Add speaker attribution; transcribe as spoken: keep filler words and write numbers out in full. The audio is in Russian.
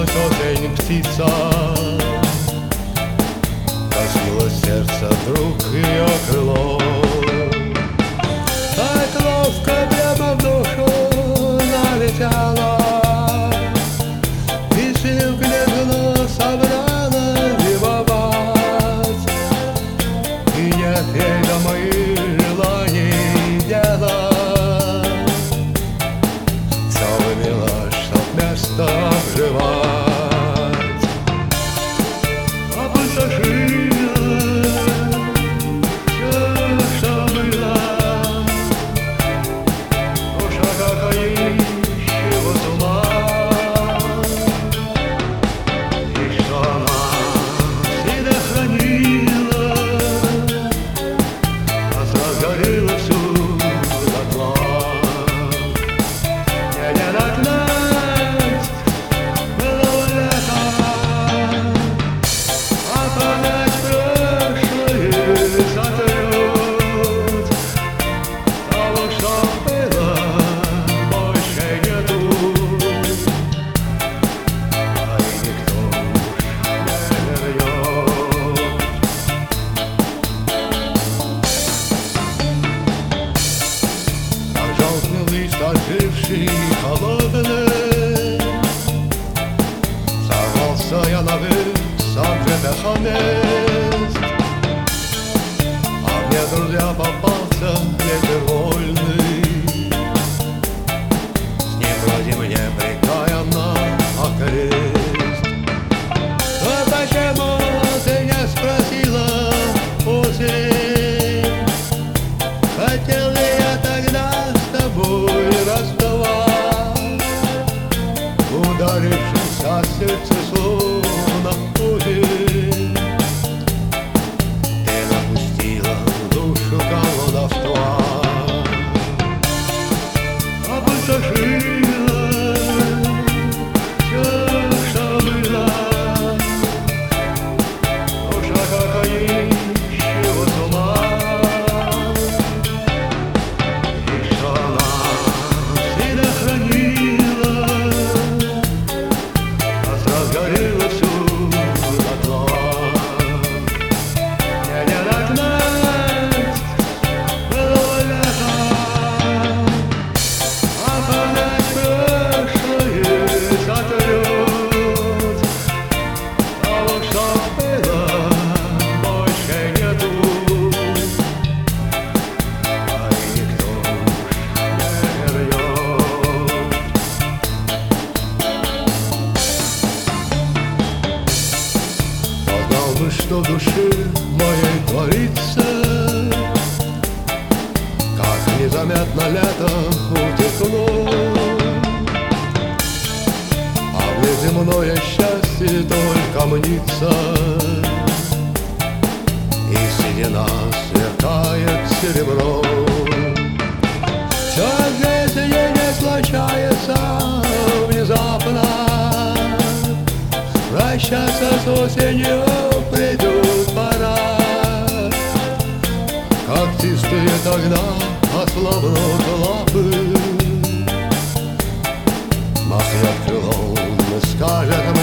Speaker 1: Приземлилась осень птица, коснулось сердца вдруг ее крыло. Так ловко прямо в душу налетела, и сил гневно собрала любовать. И нет ей до моих желаний дела, все вымела, чтоб место обживать. Оживший, холодный, сорвался я на высот ветеха мест, а мне, друзья, попался ветер вольный. С ним вроде мне прикаяно окрест. А почему ты не спросила осень? Хотел ли я тогда с тобой расставать, ударившись о сердце словно пули? Ты напустила в душу колдовства, опустошила все, что было. Душа как ищего с ума, что в душе моей творится, как незаметно лето утекло, а внеземное счастье только мнится, и седина сверкает серебром. Все в жизни не случается внезапно, прощаться с осенью придет пора. Когтистые тогда ослабнут лапы, махнет крылом и скажет